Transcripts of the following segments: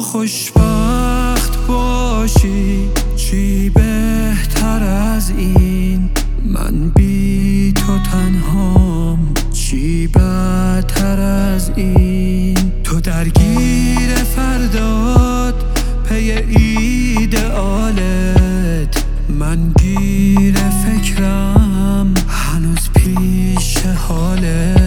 خوشبخت باشی چی بهتر از این، من بی تو تنهام چی بدتر از این. تو درگیر فردات پی ایدئالت، من گیر فکرم هنوز پیش حالت.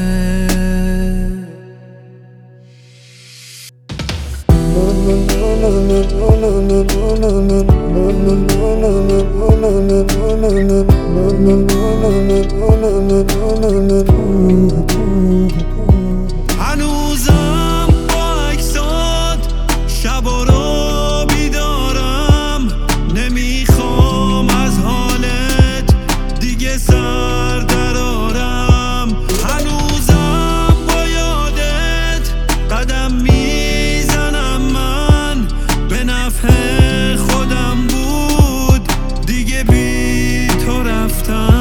هنوزم با عکسات شبا رو بیدارم، نمیخوام از حالت دیگه سر درارم. هنوزم با یادت قدم میزنم، من به نفع خودم بود دیگه بی تو رفتم.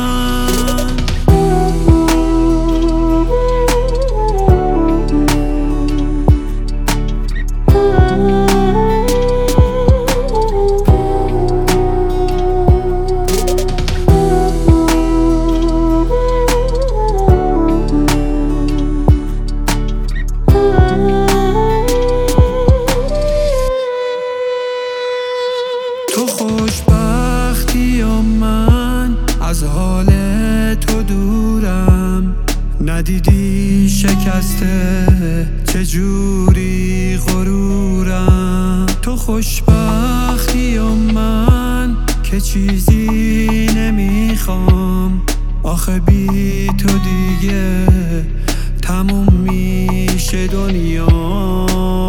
تو خوشبختی یا من از حال تو دورم، ندیدی شکسته چجوری غرورم. تو خوشبختی یا من که چیزی نمیخوام، آخه بی تو دیگه تموم میشه دنیا.